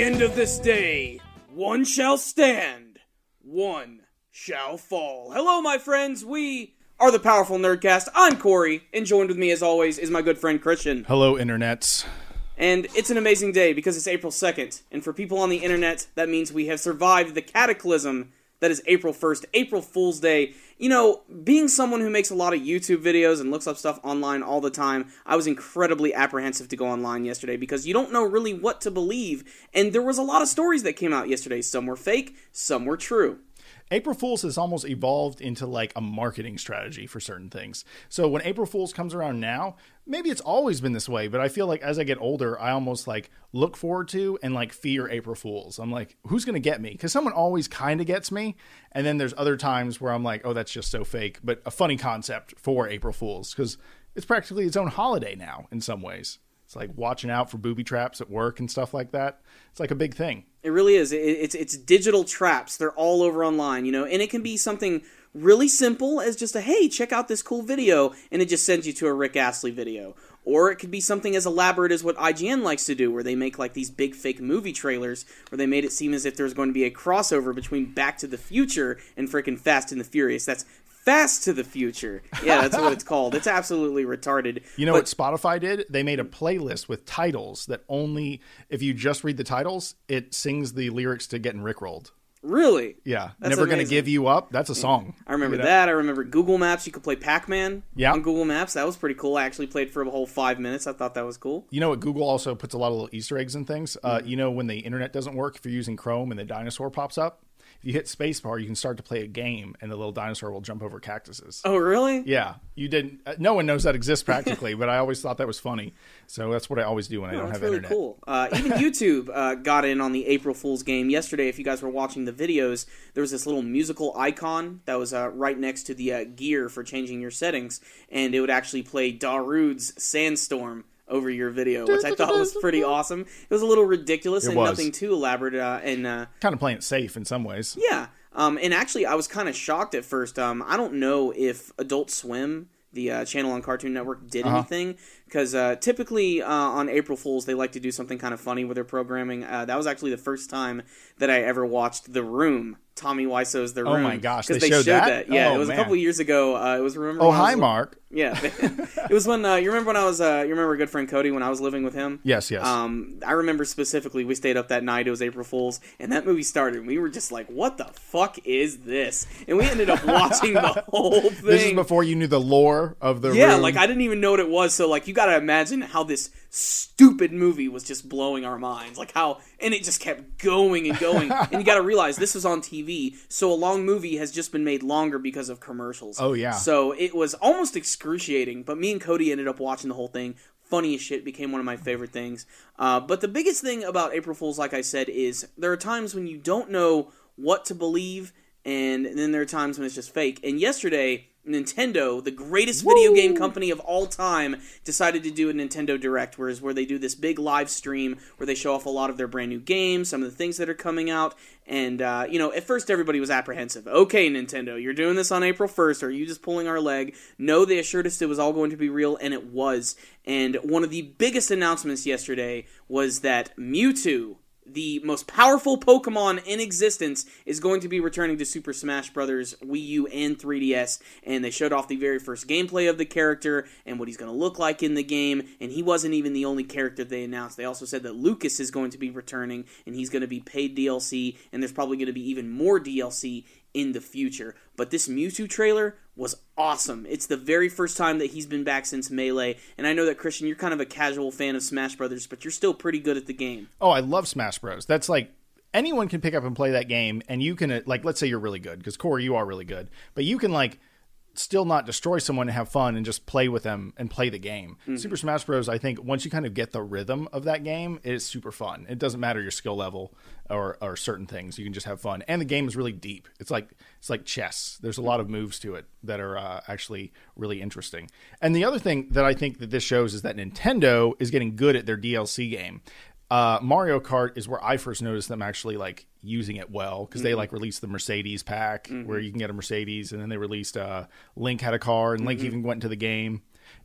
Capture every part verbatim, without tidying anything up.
end of this day, one shall stand, one shall fall. Hello, my friends. We are the Powerful Nerdcast. I'm Corey, and joined with me, as always, is my good friend Christian. Hello, internets. And it's an amazing day because it's April second, and for people on the internet, that means we have survived the cataclysm that is April first, April Fool's Day. You know, being someone who makes a lot of YouTube videos and looks up stuff online all the time, I was incredibly apprehensive to go online yesterday because you don't know really what to believe, and there was a lot of stories that came out yesterday. Some were fake, some were true. April Fool's has almost evolved into like a marketing strategy for certain things. So when April Fool's comes around now, maybe it's always been this way, but I feel like as I get older, I almost like look forward to and like fear April Fool's. I'm like, who's going to get me? Because someone always kind of gets me. And then there's other times where I'm like, oh, that's just so fake. But a funny concept for April Fool's because it's practically its own holiday now in some ways. It's like watching out for booby traps at work and stuff like that. It's like a big thing. It really is. It, it's it's digital traps. They're all over online, you know, and it can be something really simple as just a, hey, check out this cool video, and it just sends you to a Rick Astley video. Or it could be something as elaborate as what I G N likes to do, where they make like these big fake movie trailers, where they made it seem as if there's going to be a crossover between Back to the Future and frickin' Fast and the Furious. That's Fast to the Future. Yeah, that's what it's called. It's absolutely retarded. You know but, what Spotify did? They made a playlist with titles that only, if you just read the titles, it sings the lyrics to Getting Rickrolled. Really? Yeah. That's Never amazing. Gonna Give You Up. That's a song. I remember you know? that. I remember Google Maps. You could play Pac-Man yeah. on Google Maps. That was pretty cool. I actually played for a whole five minutes. I thought that was cool. You know what? Google also puts a lot of little Easter eggs and things. Uh, you know when the internet doesn't work, if you're using Chrome and the dinosaur pops up? If you hit spacebar, you can start to play a game, and the little dinosaur will jump over cactuses. Oh, really? Yeah, you didn't. Uh, no one knows that exists practically, but I always thought that was funny. So that's what I always do when I oh, don't that's have really internet. Cool. Uh, even YouTube uh, got in on the April Fool's game yesterday. If you guys were watching the videos, there was this little musical icon that was uh, right next to the uh, gear for changing your settings, and it would actually play Darude's Sandstorm over your video, which I thought was pretty awesome. It was a little ridiculous it and was. nothing too elaborate, uh, and uh, kind of playing it safe in some ways. Yeah. Um, and actually, I was kind of shocked at first. Um, I don't know if Adult Swim, the uh, channel on Cartoon Network, did uh-huh. anything. Because uh, typically uh, on April Fool's, they like to do something kind of funny with their programming. Uh, that was actually the first time that I ever watched The Room. Tommy Wiseau's The Room. Oh my gosh, they, they showed, showed that? that. Yeah, oh, it was man. a couple years ago. Uh, it was remember. Oh, when I was hi, li- Mark. Yeah, it was when uh, you remember when I was. Uh, you remember a good friend Cody when I was living with him. Yes, yes. Um, I remember specifically we stayed up that night. It was April Fool's, and that movie started. And we were just like, "What the fuck is this?" And we ended up watching the whole thing. This is before you knew the lore of the yeah, room. like I didn't even know what it was. So like you got to imagine how this stupid movie was just blowing our minds. Like how, and it just kept going and going. And you got to realize this was on T V, so a long movie has just been made longer because of commercials. Oh yeah. So it was almost excruciating. But me and Cody ended up watching the whole thing. Funny as shit, became one of my favorite things. Uh, but the biggest thing about April Fool's, like I said, is there are times when you don't know what to believe, and then there are times when it's just fake. And yesterday, Nintendo, the greatest Woo! video game company of all time, decided to do a Nintendo Direct, whereas where they do this big live stream where they show off a lot of their brand new games, some of the things that are coming out, and, uh, you know, at first everybody was apprehensive. Okay, Nintendo, you're doing this on April first, or are you just pulling our leg? No, they assured us it was all going to be real, and it was. And one of the biggest announcements yesterday was that Mewtwo, the most powerful Pokemon in existence, is going to be returning to Super Smash Bros. Wii U and three D S, and they showed off the very first gameplay of the character and what he's going to look like in the game, and he wasn't even the only character they announced. They also said that Lucas is going to be returning, and he's going to be paid D L C, and there's probably going to be even more D L C in the future. But this Mewtwo trailer was awesome. It's the very first time that he's been back since Melee, and I know that, Christian, you're kind of a casual fan of Smash Brothers, but you're still pretty good at the game. Oh, I love Smash Bros. That's like, anyone can pick up and play that game, and you can, like, let's say you're really good, because Corey, you are really good, but you can, like, still not destroy someone and have fun and just play with them and play the game. Mm-hmm. Super Smash Bros, I think, once you kind of get the rhythm of that game, it's super fun. It doesn't matter your skill level or, or certain things. You can just have fun. And the game is really deep. It's like it's like chess. There's a lot of moves to it that are uh, actually really interesting. And the other thing that I think that this shows is that Nintendo is getting good at their D L C game. Uh, Mario Kart is where I first noticed them actually like using it well, because mm-hmm. they like released the Mercedes pack mm-hmm. where you can get a Mercedes, and then they released uh, Link had a car, and Link mm-hmm. even went into the game.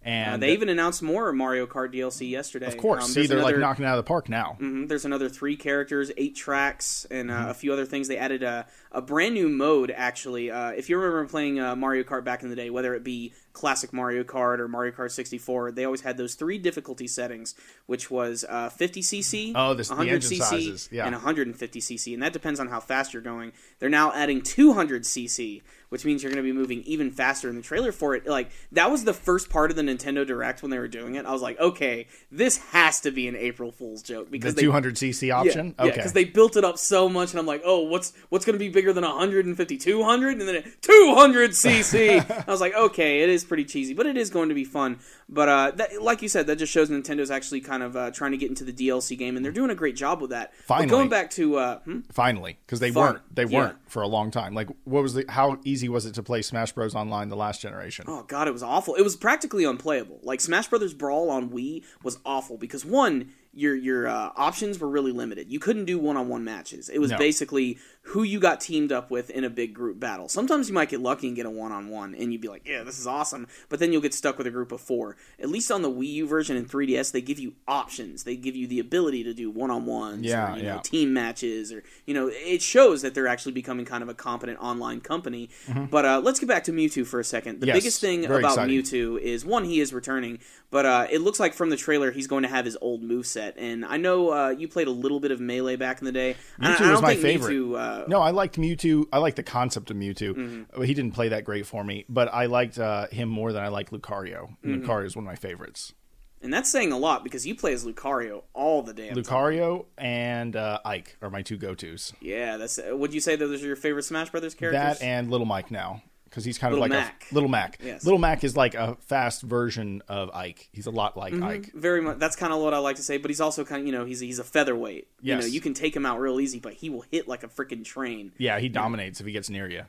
And uh, they even announced more Mario Kart D L C yesterday. Of course. Um, See, they're another, like knocking it out of the park now. Mm-hmm, there's another three characters, eight tracks, and uh, Mm-hmm. a few other things. They added a, a brand new mode, actually. Uh, if you remember playing uh, Mario Kart back in the day, whether it be classic Mario Kart or Mario Kart sixty-four, they always had those three difficulty settings, which was uh, fifty c c, Oh, this, one the hundred engine c c, sizes. Yeah. and one hundred fifty c c, and that depends on how fast you're going. They're now adding two hundred c c, which means you're going to be moving even faster. In the trailer for it, like, that was the first part of the Nintendo Direct when they were doing it. I was like, okay, this has to be an April Fool's joke. Because The they, two hundred c c option? Yeah, okay. because they built it up so much, and I'm like, oh, what's what's going to be bigger than one hundred fifty? two hundred? And then two hundred c c! I was like, okay, it is pretty cheesy, but it is going to be fun. But uh, that, like you said, that just shows Nintendo's actually kind of uh, trying to get into the D L C game, and they're doing a great job with that. Finally. But going back to... Uh, hmm? Finally, because they Fun. weren't. They Yeah. weren't for a long time. Like, what was the? How easy was it to play Smash Bros. Online the last generation? Oh god, it was awful. It was practically unplayable. Like Smash Brothers Brawl on Wii was awful because one, your your uh, options were really limited. You couldn't do one-on-one matches. It was No. basically who you got teamed up with in a big group battle. Sometimes you might get lucky and get a one-on-one, and you'd be like, yeah, this is awesome. But then you'll get stuck with a group of four. At least on the Wii U version and three D S, they give you options. They give you the ability to do one-on-ones, Yeah, or, you yeah. know, team matches, or you know, it shows that they're actually becoming kind of a competent online company. But uh, let's get back to Mewtwo for a second. The Yes, biggest thing very about exciting. Mewtwo is, one, he is returning, but uh, it looks like from the trailer he's going to have his old moveset. And I know uh, you played a little bit of Melee back in the day. I, I Mewtwo don't was my think favorite. Mewtwo, uh, No, I liked Mewtwo. I like the concept of Mewtwo. Mm-hmm. He didn't play that great for me, but I liked uh, him more than I liked Lucario. And Mm-hmm. Lucario is one of my favorites. and that's saying a lot because you play as Lucario all the damn time. Lucario and uh, Ike are my two go-tos. Yeah, that's. Uh, would you say that those are your favorite Smash Brothers characters? That and Little Mike now. Because he's kind of Little like Mac. a Little Mac. Yes. Little Mac is like a fast version of Ike. He's a lot like Ike. Very much. That's kind of what I like to say. But he's also kind of, you know, he's he's a featherweight. You Yes. know, you can take him out real easy, but he will hit like a freaking train. Yeah, he dominates if he gets near you.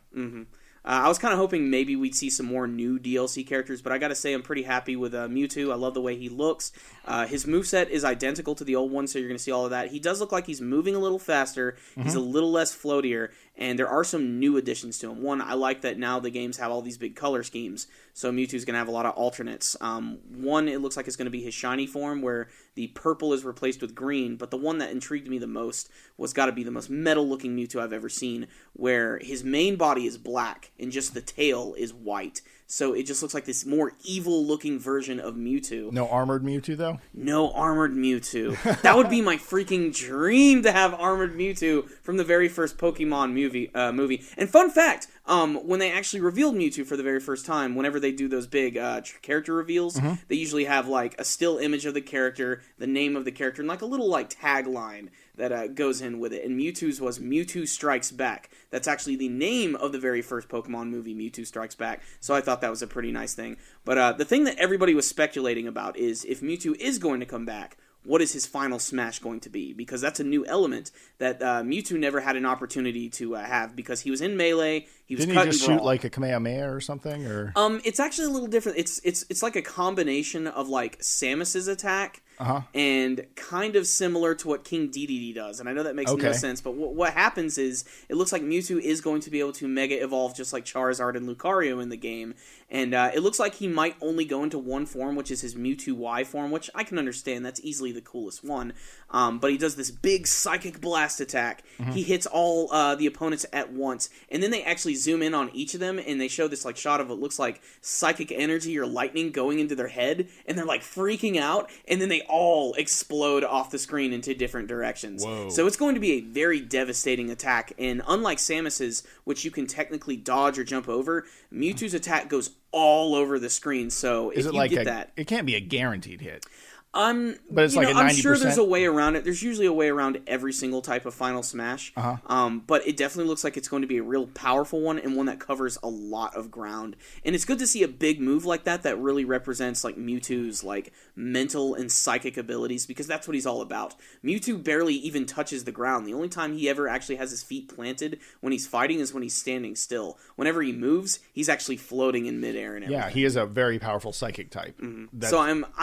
Uh, I was kind of hoping maybe we'd see some more new D L C characters, but I got to say I'm pretty happy with uh, Mewtwo. I love the way he looks. Uh, his moveset is identical to the old one, so you're going to see all of that. He does look like he's moving a little faster. He's a little less floatier, and there are some new additions to him. One, I like that now the games have all these big color schemes, so Mewtwo's going to have a lot of alternates. Um, one, it looks like it's going to be his shiny form, where the purple is replaced with green, but the one that intrigued me the most was got to be the most metal-looking Mewtwo I've ever seen, where his main body is black, and just the tail is white. So it just looks like this more evil-looking version of Mewtwo. No armored Mewtwo, though? No armored Mewtwo. That would be my freaking dream to have armored Mewtwo from the very first Pokemon movie. Uh, movie. And fun fact, um, when they actually revealed Mewtwo for the very first time, whenever they do those big uh, tr- character reveals, Mm-hmm. they usually have like a still image of the character, the name of the character, and like a little like tagline that uh, goes in with it. And Mewtwo's was Mewtwo Strikes Back. That's actually the name of the very first Pokemon movie, Mewtwo Strikes Back. So I thought that was a pretty nice thing. But uh, the thing that everybody was speculating about is if Mewtwo is going to come back, what is his final smash going to be? Because that's a new element that uh, Mewtwo never had an opportunity to uh, have because he was in Melee, he was Didn't cut he just and brawl. shoot like a Kamehameha or something? Or Um, it's actually a little different. It's it's it's like a combination of like Samus's attack Uh-huh. and kind of similar to what King Dedede does. And I know that makes no Okay. sense, but w- what happens is it looks like Mewtwo is going to be able to Mega Evolve just like Charizard and Lucario in the game. And uh, it looks like he might only go into one form, which is his Mewtwo Y form, which I can understand. That's easily the coolest one. Um, but he does this big Psychic Blast attack. Mm-hmm. He hits all uh, the opponents at once. And then they actually zoom in on each of them, and they show this like shot of what looks like psychic energy or lightning going into their head. And they're like freaking out. And then they all explode off the screen into different directions. Whoa. So it's going to be a very devastating attack. And unlike Samus's, which you can technically dodge or jump over, Mewtwo's attack goes all over the screen. So if is it you like get a, that, it can't be a guaranteed hit. Um, But it's you like know, a I'm sure ninety percent? there's a way around it. There's usually a way around every single type of Final Smash. Uh-huh. Um, but it definitely looks like it's going to be a real powerful one and one that covers a lot of ground. And it's good to see a big move like that that really represents like Mewtwo's like mental and psychic abilities because that's what he's all about. Mewtwo barely even touches the ground. The only time he ever actually has his feet planted when he's fighting is when he's standing still. Whenever he moves, he's actually floating in midair and everything. Yeah, he is a very powerful psychic type. That's- So I'm I'm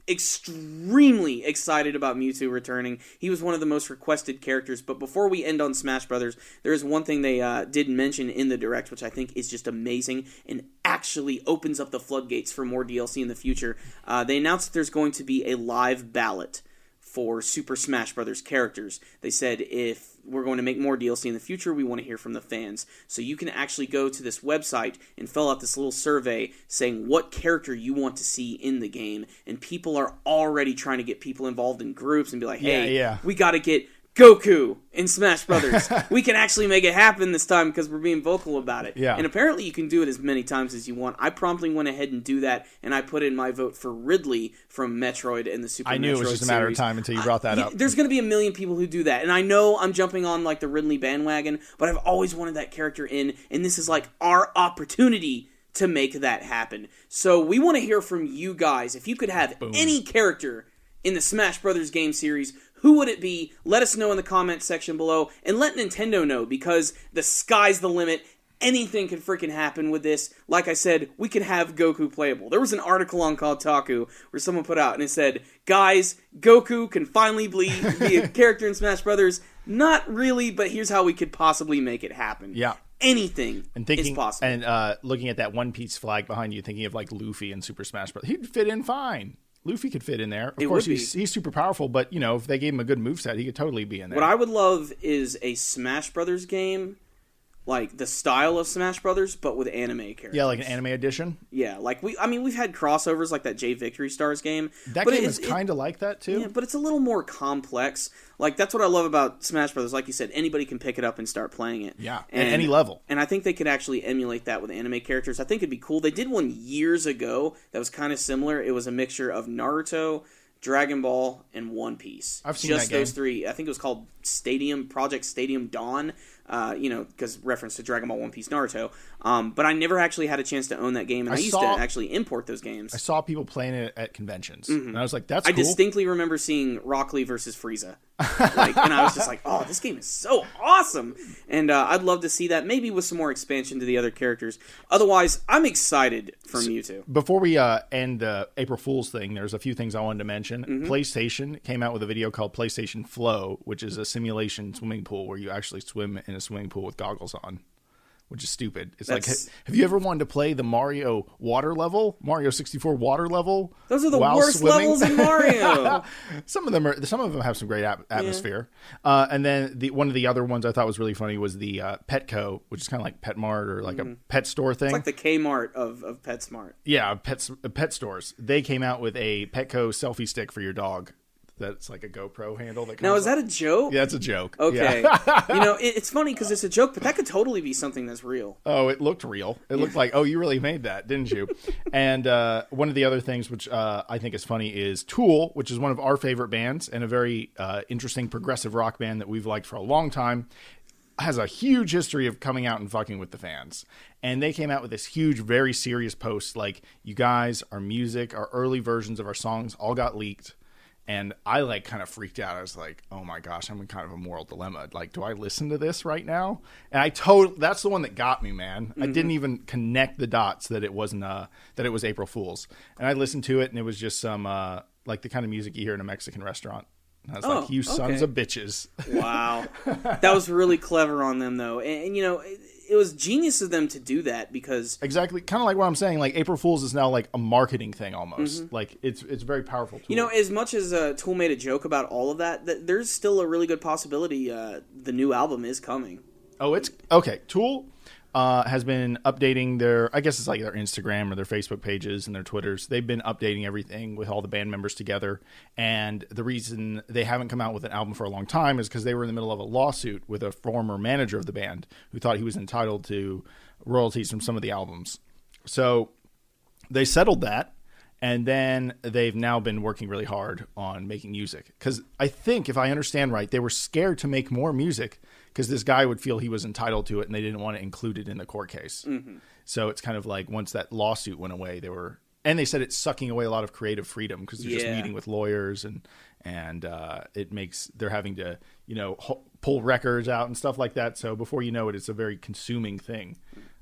extremely excited about Mewtwo returning. He was one of the most requested characters. But before we end on Smash Brothers, there is one thing they uh, did mention in the Direct, which I think is just amazing and actually opens up the floodgates for more D L C in the future. Uh, they announced that there's going to be a live ballot for Super Smash Brothers characters. They said if we're going to make more D L C in the future, we want to hear from the fans. So you can actually go to this website and fill out this little survey saying what character you want to see in the game. And people are already trying to get people involved in groups and be like, hey, yeah, yeah. we got to get Goku in Smash Brothers. We can actually make it happen this time because we're being vocal about it. Yeah. And apparently you can do it as many times as you want. I promptly went ahead and do that, and I put in my vote for Ridley from Metroid and the Super Metroid I knew series. it was just a matter of time until you brought that uh, up. There's going to be a million people who do that, and I know I'm jumping on like the Ridley bandwagon, but I've always wanted that character in, and this is like our opportunity to make that happen. So we want to hear from you guys. If you could have Boom. any character in the Smash Brothers game series, who would it be? Let us know in the comments section below, and let Nintendo know, because the sky's the limit. Anything can freaking happen with this. Like I said, we can have Goku playable. There was an article on Kotaku where someone put out and it said, guys, Goku can finally be, be a character in Smash Brothers. Not really, but here's how we could possibly make it happen. Yeah. Anything and thinking, is possible. And uh, looking at that One Piece flag behind you, thinking of like Luffy in Super Smash Bros. He'd fit in fine. Luffy could fit in there. Of it course, would be. he's, he's super powerful, but, you know, if they gave him a good moveset, he could totally be in there. What I would love is a Smash Brothers game, like the style of Smash Brothers, but with anime characters. Yeah, like an anime edition. Yeah, like we, I mean, we've had crossovers like that J Victory Stars game. That but game it, is it, kind of like that, too. Yeah, but it's a little more complex. Like, that's what I love about Smash Brothers. Like you said, anybody can pick it up and start playing it. Yeah, and, at any level. And I think they could actually emulate that with anime characters. I think it'd be cool. They did one years ago that was kind of similar. It was a mixture of Naruto, Dragon Ball, and One Piece. I've seen Just that game. those three. I think it was called Stadium Project Stadium Dawn. Uh, you know, because reference to Dragon Ball, One Piece, Naruto. Um, but I never actually had a chance to own that game, and I, I used saw- to actually import those games. I saw people playing it at conventions, and I was like, that's I cool. distinctly remember seeing Rock Lee versus Frieza. Like, and I was just like, oh, this game is so awesome. And uh, I'd love to see that, maybe with some more expansion to the other characters. Otherwise, I'm excited for Mewtwo. Before we uh, end the April Fool's thing, there's a few things I wanted to mention. Mm-hmm. PlayStation came out with a video called PlayStation Flow, which is a simulation swimming pool where you actually swim in a swimming pool with goggles on, which is stupid. It's That's- like, have you ever wanted to play the Mario water level, Mario sixty-four water level? Those are the while worst swimming? levels in Mario. Some of them are. Some of them have some great ap- atmosphere. Uh, and then the one of the other ones I thought was really funny was the uh, Petco, which is kind of like Petmart or like a pet store thing. It's like the Kmart of, of PetSmart. Yeah, pets, pet stores. They came out with a Petco selfie stick for your dog. That's like a GoPro handle. That comes Now, is up. that a joke? Yeah, it's a joke. Okay. Yeah. You know, it, it's funny because it's a joke, but that could totally be something that's real. Oh, it looked real. It looked like, oh, you really made that, didn't you? And uh, one of the other things which uh, I think is funny is Tool, which is one of our favorite bands and a very uh, interesting progressive rock band that we've liked for a long time, has a huge history of coming out and fucking with the fans. And they came out with this huge, very serious post like, you guys, our music, our early versions of our songs all got leaked. And I like kind of freaked out. I was like, "Oh my gosh, I'm in kind of a moral dilemma. Like, do I listen to this right now?" And I told that's the one that got me, man. Mm-hmm. I didn't even connect the dots that it wasn't uh, that it was April Fool's. And I listened to it, and it was just some uh, like the kind of music you hear in a Mexican restaurant. And I was Oh, like, "You sons okay. of bitches!" Wow. That was really clever on them, though. And, and you know, it, it was genius of them to do that because... Exactly, kind of like what I'm saying. Like April Fool's is now like a marketing thing almost. Mm-hmm. Like it's it's a very powerful tool. You know, as much as uh, Tool made a joke about all of that, th- there's still a really good possibility uh, the new album is coming. Oh, it's okay. Tool uh, has been updating their, I guess it's like their Instagram or their Facebook pages and their Twitters. They've been updating everything with all the band members together. And the reason they haven't come out with an album for a long time is because they were in the middle of a lawsuit with a former manager of the band who thought he was entitled to royalties from some of the albums. So they settled that. And then they've now been working really hard on making music. Because I think, if I understand right, they were scared to make more music because this guy would feel he was entitled to it and they didn't want to include it in the court case. Mm-hmm. So it's kind of like once that lawsuit went away, they were... And they said it's sucking away a lot of creative freedom because they're Yeah. just meeting with lawyers and and uh, it makes... They're having to, you know, ho- pull records out and stuff like that. So before you know it, it's a very consuming thing.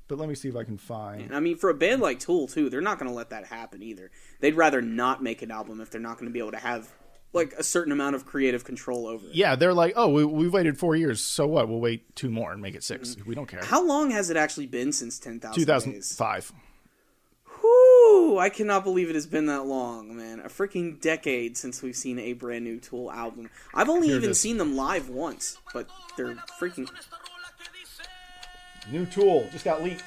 But let me see if I can find. I mean, for a band like Tool, too, they're not going to let that happen either. They'd rather not make an album if they're not going to be able to have like a certain amount of creative control over it. Yeah, they're like, oh, we, we've waited four years, so what? We'll wait two more and make it six. Mm-hmm. We don't care. How long has it actually been since ten thousand two thousand five. Days? Whew, I cannot believe it has been that long, man. A freaking decade since we've seen a brand new Tool album. I've only Here even seen them live once, but they're freaking... New Tool just got leaked.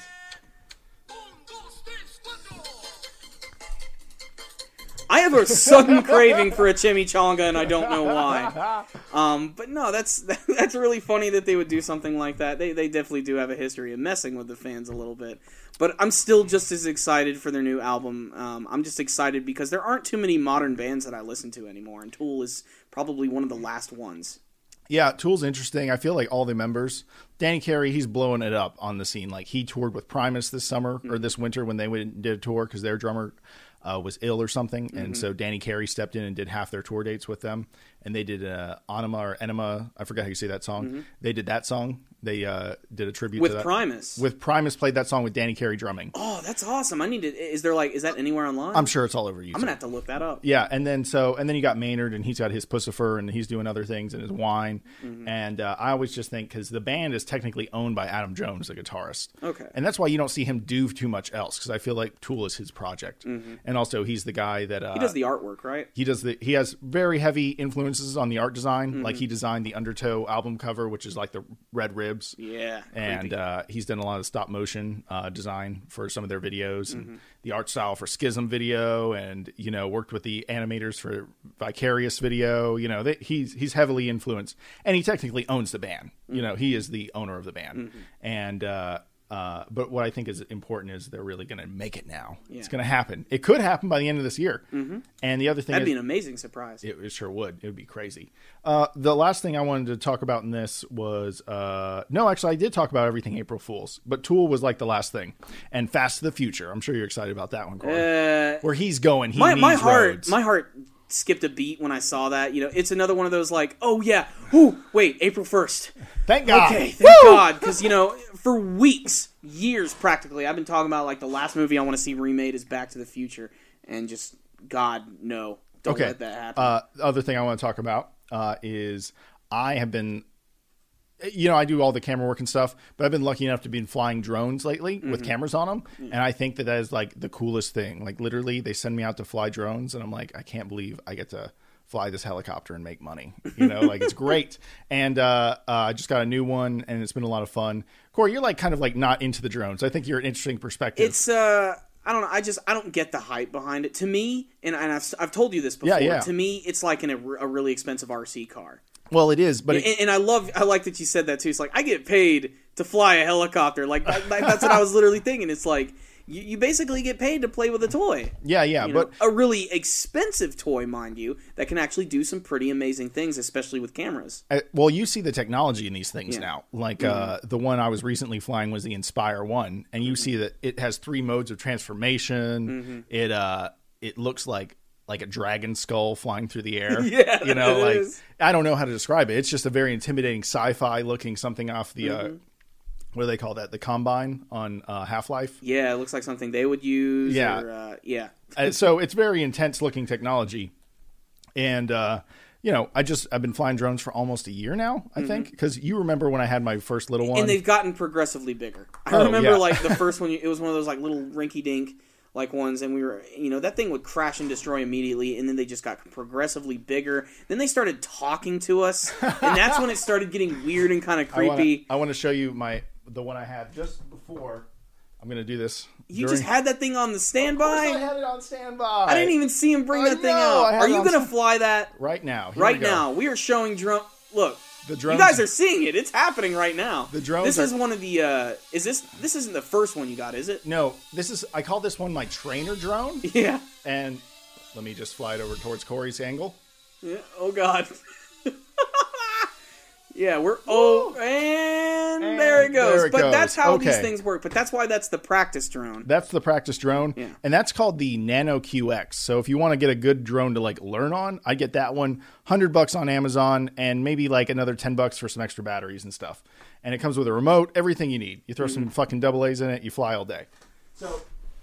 I have a sudden craving for a chimichanga, and I don't know why. Um, but no, that's that's really funny that they would do something like that. They they definitely do have a history of messing with the fans a little bit. But I'm still just as excited for their new album. Um, I'm just excited because there aren't too many modern bands that I listen to anymore, and Tool is probably one of the last ones. Yeah, Tool's interesting. I feel like all the members, Danny Carey, he's blowing it up on the scene. Like he toured with Primus this summer mm-hmm. or this winter when they went and did a tour because their drummer uh, was ill or something, mm-hmm. and so Danny Carey stepped in and did half their tour dates with them. And they did uh, Anima or Enema. I forgot how you say that song. Mm-hmm. They did that song. They uh, did a tribute with to that. Primus. With Primus, played that song with Danny Carey drumming. Oh, that's awesome! I need to. Is there like is that anywhere online? I'm sure it's all over YouTube. I'm gonna have to look that up. Yeah, and then so and then you got Maynard, and he's got his Pussifer, and he's doing other things, and his wine. Mm-hmm. And uh, I always just think because the band is technically owned by Adam Jones, the guitarist. Okay. And that's why you don't see him do too much else because I feel like Tool is his project, mm-hmm. and also he's the guy that uh, he does the artwork, right? He does the. He has very heavy influences on the art design. Mm-hmm. Like he designed the Undertow album cover, which is like the red ribs. Yeah, and uh, he's done a lot of stop motion uh, design for some of their videos, and mm-hmm. the art style for Schism video, and you know worked with the animators for Vicarious video. You know, they, he's he's heavily influenced, and he technically owns the band. Mm-hmm. You know, he is the owner of the band, mm-hmm. and. Uh, Uh, but what I think is important is they're really going to make it now. Yeah. It's going to happen. It could happen by the end of this year. Mm-hmm. And the other thing That'd is, be an amazing surprise. It, it sure would. It would be crazy. Uh, the last thing I wanted to talk about in this was, uh, no, actually I did talk about everything April Fool's, but Tool was like the last thing. And Fast to the Future. I'm sure you're excited about that one, Corey. Uh, Where he's going, he my, needs my heart, roads. My heart skipped a beat when I saw that. You know, it's another one of those like, oh yeah, ooh, wait, April first. Thank God. Okay, thank Woo! God. Because, you know, for weeks, years practically, I've been talking about, like, the last movie I want to see remade is Back to the Future. And just, God, no. Don't okay. let that happen. Uh, the other thing I want to talk about uh, is I have been, you know, I do all the camera work and stuff, but I've been lucky enough to be flying drones lately mm-hmm. with cameras on them. Mm-hmm. And I think that that is, like, the coolest thing. Like, literally, they send me out to fly drones, and I'm like, I can't believe I get to fly this helicopter and make money. You know, like it's great. And uh, uh, I just got a new one, and it's been a lot of fun. Corey, you're like kind of like not into the drones. I think you're an interesting perspective. It's uh, I don't know. I just I don't get the hype behind it. To me, and, and I've I've told you this before. Yeah, yeah. To me, it's like in a, a really expensive R C car. Well, it is, but and, it, and I love I like that you said that too. It's like I get paid to fly a helicopter. Like that, that's what I was literally thinking. It's like. You, you basically get paid to play with a toy. Yeah, yeah, you but know, a really expensive toy, mind you, that can actually do some pretty amazing things, especially with cameras. Uh, well, you see the technology in these things yeah. now. Like mm-hmm. uh, the one I was recently flying was the Inspire One, and you mm-hmm. see that it has three modes of transformation. Mm-hmm. It uh, it looks like like a dragon skull flying through the air. yeah, you know, like is. I don't know how to describe it. It's just a very intimidating sci-fi looking something off the. Mm-hmm. Uh, What do they call that? The Combine on uh, Half-Life? Yeah, it looks like something they would use. Yeah. Or, uh, yeah. And so it's very intense-looking technology. And, uh, you know, I just, I've been flying drones for almost a year now, I mm-hmm. think. Because you remember when I had my first little one? And they've gotten progressively bigger. I oh, remember, yeah. like, the first one, it was one of those, like, little rinky-dink, like, ones. And we were, you know, that thing would crash and destroy immediately. And then they just got progressively bigger. Then they started talking to us. And that's when it started getting weird and kind of creepy. I want to show you my... the one I had just before. I'm going to do this. You during... just had that thing on the standby? Of course I had it on standby. I didn't even see him bring I that thing know, out. Are you going to fly that? Right now. Here right we go. now. We are showing drone. Look. The drones... You guys are seeing it. It's happening right now. The drones This are... is one of the... Uh, is this... This isn't the first one you got, is it? No. This is... I call this one my trainer drone. Yeah. And let me just fly it over towards Corey's angle. Yeah. Oh, God. Yeah, we're... Oh, and... And, and there it goes. There it but goes. that's how okay. these things work. But that's why that's the practice drone. That's the practice drone. Yeah. And that's called the Nano Q X. So if you want to get a good drone to like learn on, I get that one. one hundred bucks on Amazon and maybe like another ten bucks for some extra batteries and stuff. And it comes with a remote, everything you need. You throw mm-hmm. some fucking double A's in it, you fly all day. So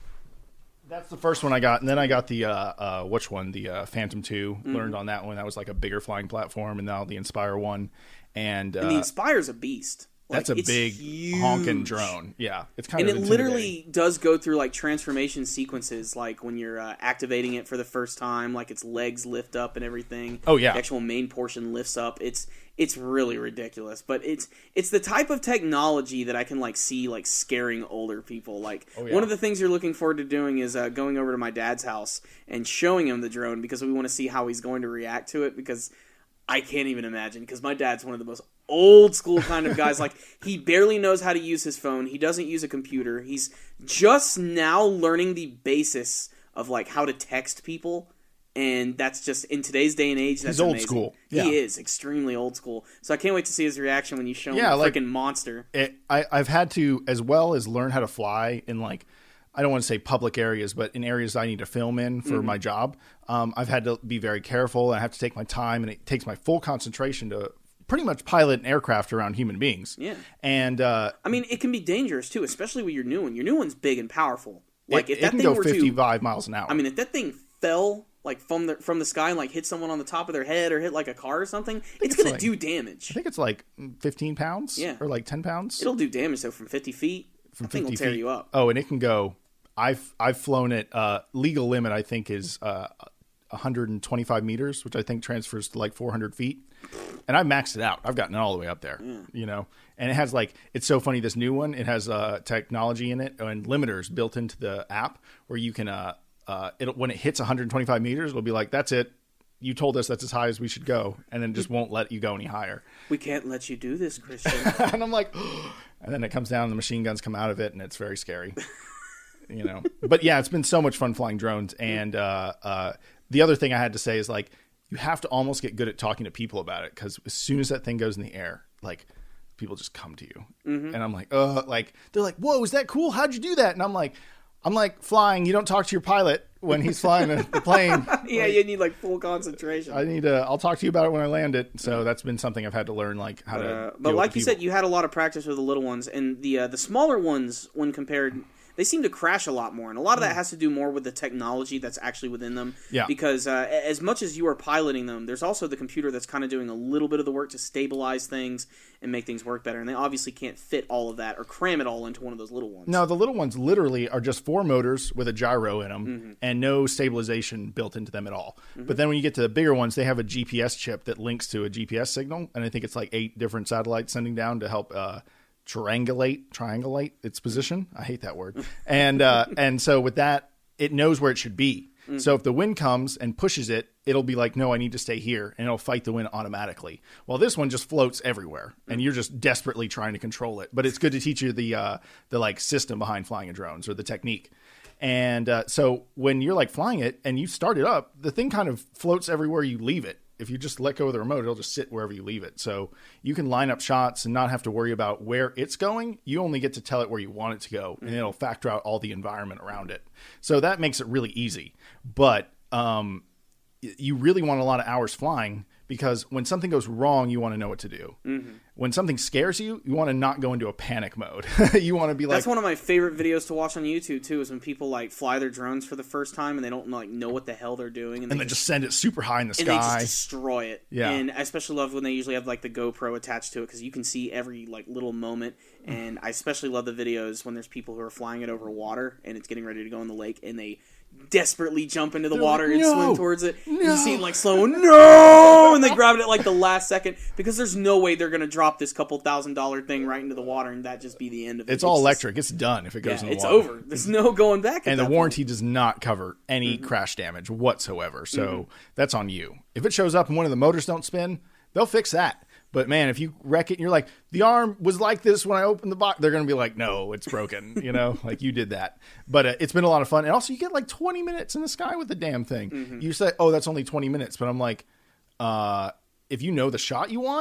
that's the first one I got. And then I got the, uh, uh, which one? The uh, Phantom two. Mm-hmm. Learned on that one. That was like a bigger flying platform. And now the Inspire one. And, uh, and the Inspire's a beast. Like, that's a big huge. honking drone. Yeah. It's kind and of And it literally does go through like transformation sequences, like when you're uh, activating it for the first time, like its legs lift up and everything. Oh, yeah. The actual main portion lifts up. It's it's really ridiculous. But it's it's the type of technology that I can like see like scaring older people. Like oh, yeah. one of the things you're looking forward to doing is uh, going over to my dad's house and showing him the drone because we want to see how he's going to react to it because I can't even imagine because my dad's one of the most old school kind of guys. Like, he barely knows how to use his phone. He doesn't use a computer. He's just now learning the basis of, like, how to text people. And that's just, in today's day and age, that's He's old amazing. school. Yeah. He is extremely old school. So I can't wait to see his reaction when you show him yeah, the like, freaking monster. It, I, I've had to, as well as learn how to fly in, like, I don't want to say public areas, but in areas I need to film in for mm-hmm. my job, um, I've had to be very careful. I have to take my time, and it takes my full concentration to pretty much pilot an aircraft around human beings. Yeah. And uh, I mean, it can be dangerous, too, especially with your new one. Your new one's big and powerful. Like, it, if that it can thing go were fifty-five to, miles an hour. I mean, if that thing fell, like, from the from the sky and, like, hit someone on the top of their head or hit, like, a car or something, it's, it's going like, to do damage. I think it's, like, fifteen pounds? Yeah. Or, like, ten pounds? It'll do damage, though, from fifty feet. From that fifty thing will tear feet. you up. Oh, and it can go... I've I've flown it. Uh, legal limit, I think, is uh, one hundred twenty-five meters, which I think transfers to like four hundred feet. And I maxed it out. I've gotten it all the way up there, yeah. you know. And it has like it's so funny. This new one, it has uh, technology in it and limiters built into the app where you can uh, uh, it when it hits one hundred twenty-five meters, it'll be like, that's it. You told us that's as high as we should go, and then it just won't let you go any higher. We can't let you do this, Christian. And I'm like, and then it comes down, and the machine guns come out of it, and it's very scary. You know, but yeah, it's been so much fun flying drones. And uh, uh, the other thing I had to say is like, you have to almost get good at talking to people about it because as soon as that thing goes in the air, like people just come to you, mm-hmm. and I'm like, uh, like they're like, "Whoa, is that cool? How'd you do that?" And I'm like, I'm like flying. You don't talk to your pilot when he's flying the, the plane. Yeah, like, you need like full concentration. I need to. I'll talk to you about it when I land it. So that's been something I've had to learn, like how uh, to. But like you said, you had a lot of practice with the little ones, and the uh, the smaller ones, when compared. They seem to crash a lot more, and a lot of that has to do more with the technology that's actually within them. Yeah. Because uh, as much as you are piloting them, there's also the computer that's kind of doing a little bit of the work to stabilize things and make things work better, and they obviously can't fit all of that or cram it all into one of those little ones. No, the little ones literally are just four motors with a gyro in them mm-hmm. and no stabilization built into them at all. Mm-hmm. But then when you get to the bigger ones, they have a G P S chip that links to a G P S signal, and I think it's like eight different satellites sending down to help uh, triangulate triangulate its position. I hate that word. And uh, and so with that, it knows where it should be. Mm-hmm. So if the wind comes and pushes it, it'll be like, no, I need to stay here, and it'll fight the wind automatically. Well, this one just floats everywhere, and you're just desperately trying to control it. But it's good to teach you the uh, the like system behind flying a drones or the technique. And uh, so when you're like flying it and you start it up, the thing kind of floats everywhere you leave it. If you just let go of the remote, it'll just sit wherever you leave it. So you can line up shots and not have to worry about where it's going. You only get to tell it where you want it to go, and it'll factor out all the environment around it. So that makes it really easy. But um, you really want a lot of hours flying because when something goes wrong, you want to know what to do. Mm-hmm. When something scares you, you want to not go into a panic mode. You want to be like... That's one of my favorite videos to watch on YouTube, too, is when people, like, fly their drones for the first time and they don't, like, know what the hell they're doing. And, and they, they just, just send it super high in the and sky. And they just destroy it. Yeah. And I especially love when they usually have, like, the GoPro attached to it because you can see every, like, little moment. And I especially love the videos when there's people who are flying it over water and it's getting ready to go in the lake and they... desperately jump into the They're water like, no, and swim towards it. No. You see it like slow, no, and they grab it at like the last second because there's no way they're going to drop this couple thousand dollar thing right into the water and that just be the end of it. It's, it's all electric. It's done if it goes yeah, in the it's water. It's over. There's no going back. At and that the warranty point. does not cover any mm-hmm. crash damage whatsoever. So mm-hmm. that's on you. If it shows up and one of the motors don't spin, they'll fix that. But man, if you wreck it and you're like, the arm was like this when I opened the box, they're going to be like, no, it's broken, you know, like you did that. But uh, it's been a lot of fun. And also you get like twenty minutes in the sky with the damn thing. Mm-hmm. You say, oh, that's only twenty minutes. But I'm like, uh, if you know the shot you want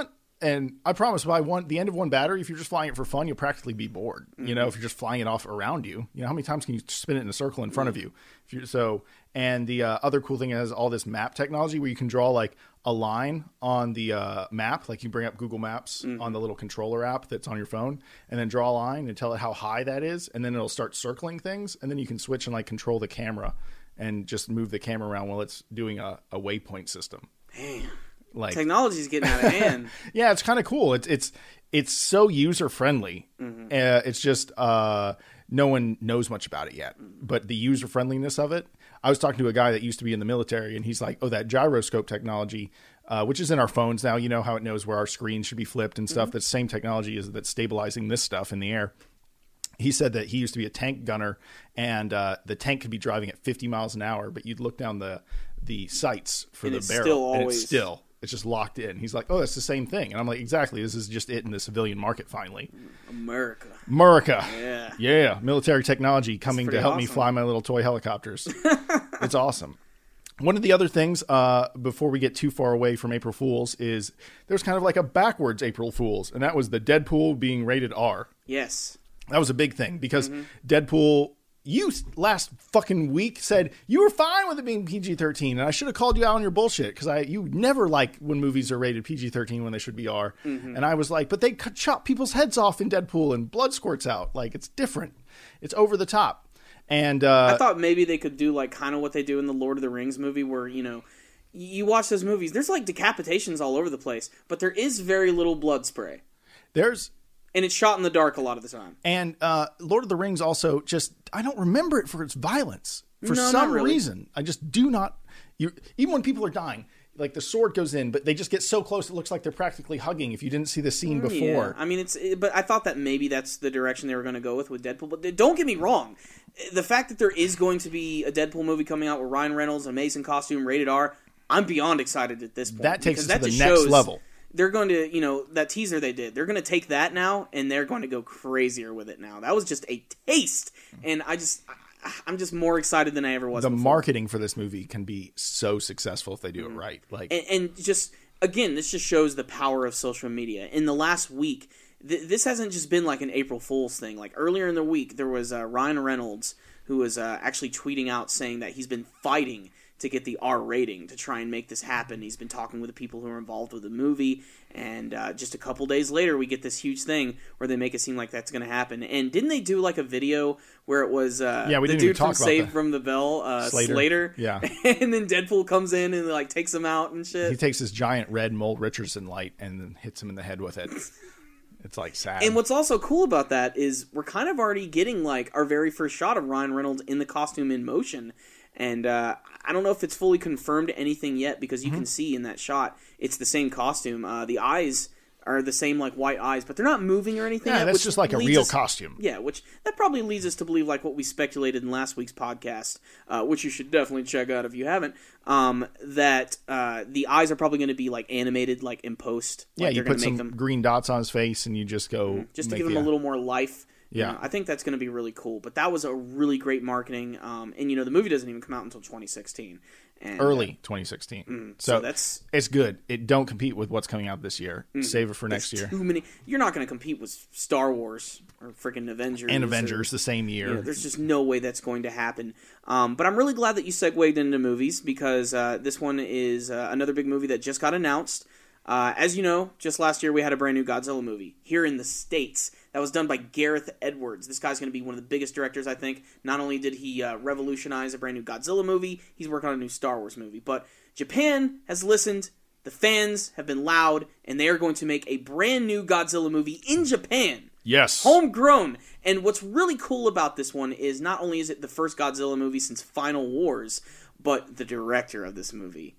And I promise by one the end of one battery, if you're just flying it for fun, you'll practically be bored. Mm-hmm. You know, if you're just flying it off around you, you know, how many times can you spin it in a circle in front mm-hmm. of you? If you so, and the uh, other cool thing is all this map technology where you can draw like a line on the uh, map, like you bring up Google Maps mm-hmm. on the little controller app that's on your phone, and then draw a line and tell it how high that is, and then it'll start circling things, and then you can switch and like control the camera and just move the camera around while it's doing a, a waypoint system. Damn. Like technology's getting out of hand. Yeah, it's kind of cool. It's it's it's so user friendly. Mm-hmm. Uh, it's just uh, no one knows much about it yet. Mm-hmm. But the user friendliness of it. I was talking to a guy that used to be in the military, and he's like, "Oh, that gyroscope technology, uh, which is in our phones now. You know how it knows where our screen should be flipped and stuff. Mm-hmm. That same technology is that's stabilizing this stuff in the air." He said that he used to be a tank gunner, and uh, the tank could be driving at fifty miles an hour, but you'd look down the the sights for and the it's barrel, still always... and it's still. It's just locked in. He's like, oh, that's the same thing. And I'm like, exactly. This is just it in the civilian market finally. America. America. Yeah. Yeah. Military technology coming to help awesome. me fly my little toy helicopters. It's awesome. One of the other things, uh, before we get too far away from April Fools, is there's kind of like a backwards April Fools. And that was the Deadpool being rated R. Yes. That was a big thing because mm-hmm. Deadpool... You last fucking week said you were fine with it being P G thirteen, and I should have called you out on your bullshit because I you never like when movies are rated P G thirteen when they should be R. Mm-hmm. And I was like, but they cut, chop people's heads off in Deadpool and blood squirts out. Like, it's different. It's over the top. And uh, I thought maybe they could do like kind of what they do in the Lord of the Rings movie where, you know, you watch those movies, there's like decapitations all over the place, but there is very little blood spray. There's... And it's shot in the dark a lot of the time. And uh, Lord of the Rings also just, I don't remember it for its violence. For no, some really. reason. I just do not, you, even when people are dying, like the sword goes in, but they just get so close it looks like they're practically hugging if you didn't see the scene before. Yeah. I mean, it's, it, but I thought that maybe that's the direction they were going to go with with Deadpool. But don't get me wrong. The fact that there is going to be a Deadpool movie coming out with Ryan Reynolds, amazing costume, rated R, I'm beyond excited at this point. That takes us that to the just next shows, level. They're going to, you know, that teaser they did, they're going to take that now, and they're going to go crazier with it now. That was just a taste, and I just, I'm just more excited than I ever was The before. marketing for this movie can be so successful if they do mm-hmm. it right. Like, and, and just, again, this just shows the power of social media. In the last week, th- this hasn't just been like an April Fool's thing. Like, earlier in the week, there was uh, Ryan Reynolds, who was uh, actually tweeting out saying that he's been fighting to get the R rating to try and make this happen. He's been talking with the people who are involved with the movie, and uh, just a couple days later, we get this huge thing where they make it seem like that's going to happen. And didn't they do like a video where it was uh, yeah, we the didn't dude even talk from about Saved that. from the Bell, uh, Slater. Slater, Yeah, and then Deadpool comes in and like takes him out and shit. He takes this giant red Mole Richardson light and then hits him in the head with it. It's like sad. And what's also cool about that is we're kind of already getting like our very first shot of Ryan Reynolds in the costume in motion. And uh, I don't know if it's fully confirmed anything yet because you mm-hmm. can see in that shot it's the same costume. Uh, the eyes are the same like white eyes, but they're not moving or anything. Yeah, yet, that's which just like a leads real us, costume. Yeah, which that probably leads us to believe like what we speculated in last week's podcast, uh, which you should definitely check out if you haven't. Um, that uh, the eyes are probably going to be like animated, like in post. Yeah, like you put some them... green dots on his face, and you just go mm-hmm. just to make give him the... a little more life. Yeah, you know, I think that's going to be really cool. But that was a really great marketing, um, and you know the movie doesn't even come out until twenty sixteen. And, Early uh, twenty sixteen. Mm, so, so that's it's good. It don't compete with what's coming out this year. Mm, Save it for next year. Too many. You're not going to compete with Star Wars or freaking Avengers and Avengers or, the same year. You know, there's just no way that's going to happen. Um, but I'm really glad that you segued into movies because uh, this one is uh, another big movie that just got announced. Uh, as you know, just last year we had a brand new Godzilla movie here in the States that was done by Gareth Edwards. This guy's going to be one of the biggest directors, I think. Not only did he uh, revolutionize a brand new Godzilla movie, he's working on a new Star Wars movie. But Japan has listened, the fans have been loud, and they are going to make a brand new Godzilla movie in Japan. Yes. Homegrown. And what's really cool about this one is not only is it the first Godzilla movie since Final Wars, but the director of this movie.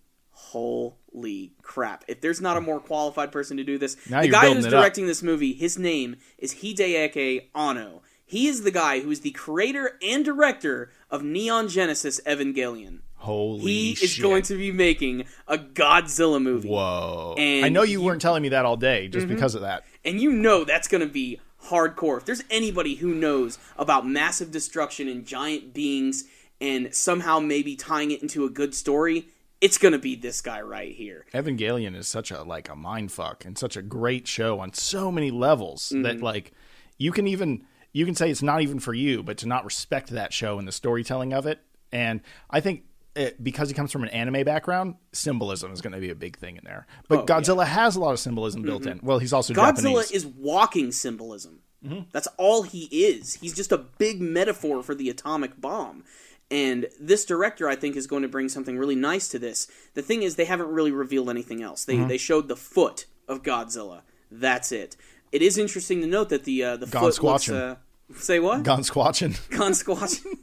Holy crap. If there's not a more qualified person to do this, now the you're guy who's it directing up. this movie, his name is Hideaki Anno. He is the guy who is the creator and director of Neon Genesis Evangelion. Holy he shit. is going to be making a Godzilla movie. Whoa. And I know you he, weren't telling me that all day just mm-hmm. because of that. And you know that's going to be hardcore. If there's anybody who knows about massive destruction and giant beings and somehow maybe tying it into a good story, it's going to be this guy right here. Evangelion is such a like a mind fuck and such a great show on so many levels mm-hmm. that like you can even you can say it's not even for you, but to not respect that show and the storytelling of it. And I think it, because he comes from an anime background, symbolism is going to be a big thing in there. But oh, Godzilla yeah. has a lot of symbolism built mm-hmm. in. Well, he's also Godzilla Japanese. is walking symbolism. Mm-hmm. That's all he is. He's just a big metaphor for the atomic bomb. And this director, I think, is going to bring something really nice to this. The thing is, they haven't really revealed anything else. They mm-hmm. they showed the foot of Godzilla. That's it. It is interesting to note that the uh, the Gone foot looks... Uh, say what? Gone squatching. Gone squatching.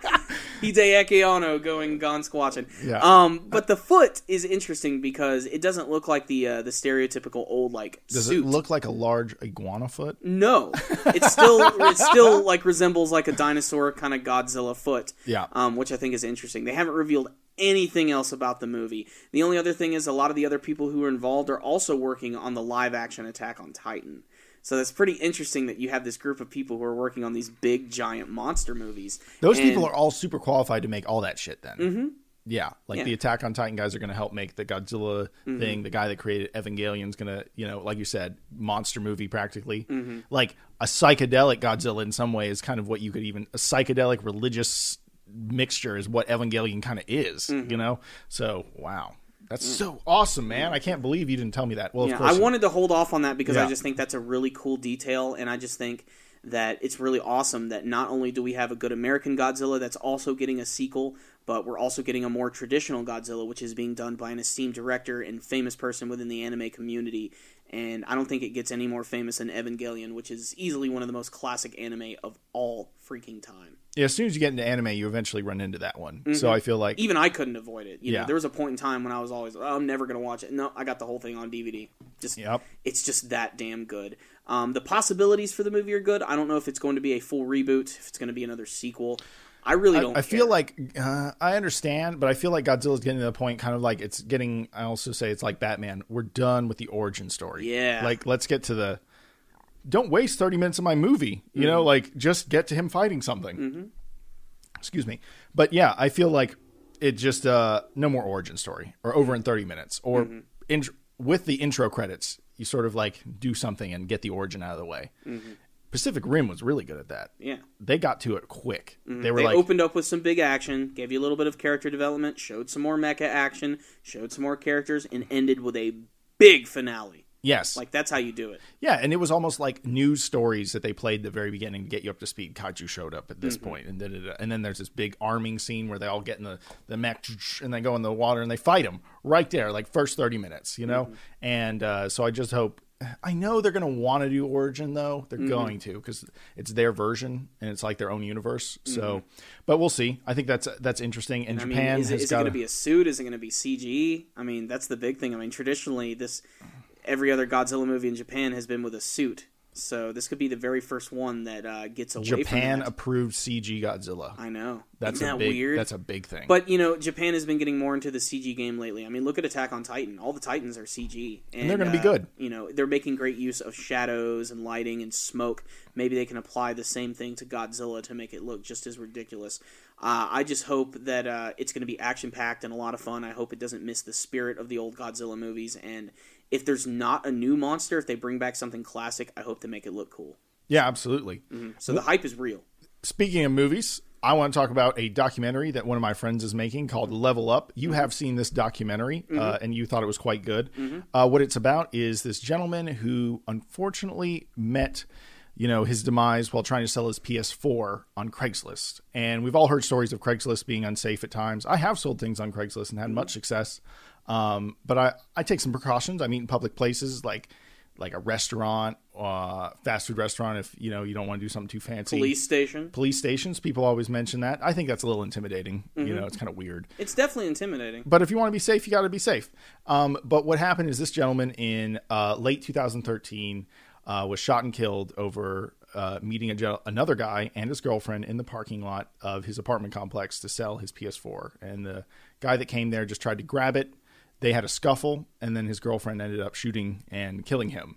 Hideaki Anno going gone squatching. Yeah. Um, but the foot is interesting because it doesn't look like the uh, the stereotypical old like Does suit. it look like a large iguana foot? No, it still it still like resembles like a dinosaur kind of Godzilla foot. Yeah. Um, which I think is interesting. They haven't revealed anything else about the movie. The only other thing is a lot of the other people who are involved are also working on the live action Attack on Titan. So that's pretty interesting that you have this group of people who are working on these big, giant monster movies. Those and, people are all super qualified to make all that shit then. Mm-hmm. Yeah, like yeah. the Attack on Titan guys are going to help make the Godzilla mm-hmm. thing. The guy that created Evangelion's going to, you know, like you said, monster movie practically. Mm-hmm. Like a psychedelic Godzilla in some way is kind of what you could even... A psychedelic religious mixture is what Evangelion kind of is, mm-hmm. you know? So, wow. That's so awesome, man. I can't believe you didn't tell me that. Well, yeah, of course. I wanted to hold off on that because yeah. I just think that's a really cool detail, and I just think that it's really awesome that not only do we have a good American Godzilla that's also getting a sequel, but we're also getting a more traditional Godzilla, which is being done by an esteemed director and famous person within the anime community. And I don't think it gets any more famous than Evangelion, which is easily one of the most classic anime of all freaking time. Yeah, as soon as you get into anime, you eventually run into that one. Mm-hmm. So I feel like... Even I couldn't avoid it. You yeah. know, there was a point in time when I was always, oh, I'm never going to watch it. No, I got the whole thing on D V D. Just, yep. It's just that damn good. Um, the possibilities for the movie are good. I don't know if it's going to be a full reboot, if it's going to be another sequel. I really don't I, I care. feel like, uh, I understand, but I feel like Godzilla's getting to the point kind of like it's getting, I also say it's like Batman. We're done with the origin story. Yeah. Like, let's get to the, don't waste thirty minutes of my movie. You mm-hmm. know, like, just get to him fighting something. Mm-hmm. Excuse me. But yeah, I feel like it just, uh, no more origin story or over in thirty minutes or mm-hmm. in, with the intro credits, you sort of like do something and get the origin out of the way. Mm-hmm. Pacific Rim was really good at that. Yeah. They got to it quick. Mm-hmm. They were they like opened up with some big action, gave you a little bit of character development, showed some more mecha action, showed some more characters, and ended with a big finale. Yes. Like, that's how you do it. Yeah, and it was almost like news stories that they played at the very beginning to get you up to speed. Kaiju showed up at this mm-hmm. point, and, da, da, da. And then there's this big arming scene where they all get in the, the mech, and they go in the water, and they fight them right there, like first thirty minutes, you know? Mm-hmm. And uh, so I just hope... I know they're going to want to do Origin, though. They're mm-hmm. going to, because it's their version, and it's like their own universe. So, mm-hmm. But we'll see. I think that's that's interesting. And, and Japan I mean, is it, has is it going to be a suit? Is it going to be C G? I mean, that's the big thing. I mean, traditionally, this every other Godzilla movie in Japan has been with a suit. So this could be the very first one that uh, gets away Japan from that. Japan approved C G Godzilla. I know. That's Isn't a that big, weird? That's a big thing. But, you know, Japan has been getting more into the C G game lately. I mean, look at Attack on Titan. All the Titans are C G. And, and they're going to uh, be good. You know, they're making great use of shadows and lighting and smoke. Maybe they can apply the same thing to Godzilla to make it look just as ridiculous. Uh, I just hope that uh, it's going to be action-packed and a lot of fun. I hope it doesn't miss the spirit of the old Godzilla movies. And if there's not a new monster, if they bring back something classic, I hope to make it look cool. Yeah, absolutely. Mm-hmm. So the hype is real. Speaking of movies, I want to talk about a documentary that one of my friends is making called Level Up. You mm-hmm. have seen this documentary, mm-hmm. uh, and you thought it was quite good. Mm-hmm. Uh, what it's about is this gentleman who unfortunately met, you know, his demise while trying to sell his P S four on Craigslist. And we've all heard stories of Craigslist being unsafe at times. I have sold things on Craigslist and had mm-hmm. much success. Um, but I, I take some precautions. I meet in public places like like a restaurant, uh, fast food restaurant, if, you know, you don't want to do something too fancy. Police station. Police stations. People always mention that. I think that's a little intimidating. Mm-hmm. You know, it's kind of weird. It's definitely intimidating. But if you want to be safe, you got to be safe. Um, but what happened is this gentleman in uh, late two thousand thirteen uh, was shot and killed over uh, meeting a gen- another guy and his girlfriend in the parking lot of his apartment complex to sell his P S four. And the guy that came there just tried to grab it. They had a scuffle, and then his girlfriend ended up shooting and killing him.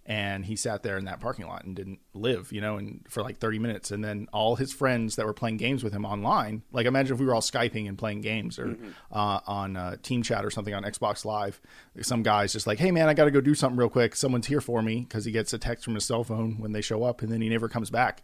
And he sat there in that parking lot and didn't live, you know, and for like thirty minutes. And then all his friends that were playing games with him online, like imagine if we were all Skyping and playing games or mm-hmm. uh, on uh, Team Chat or something on Xbox Live. Some guy's just like, hey, man, I got to go do something real quick. Someone's here for me, because he gets a text from his cell phone when they show up, and then he never comes back.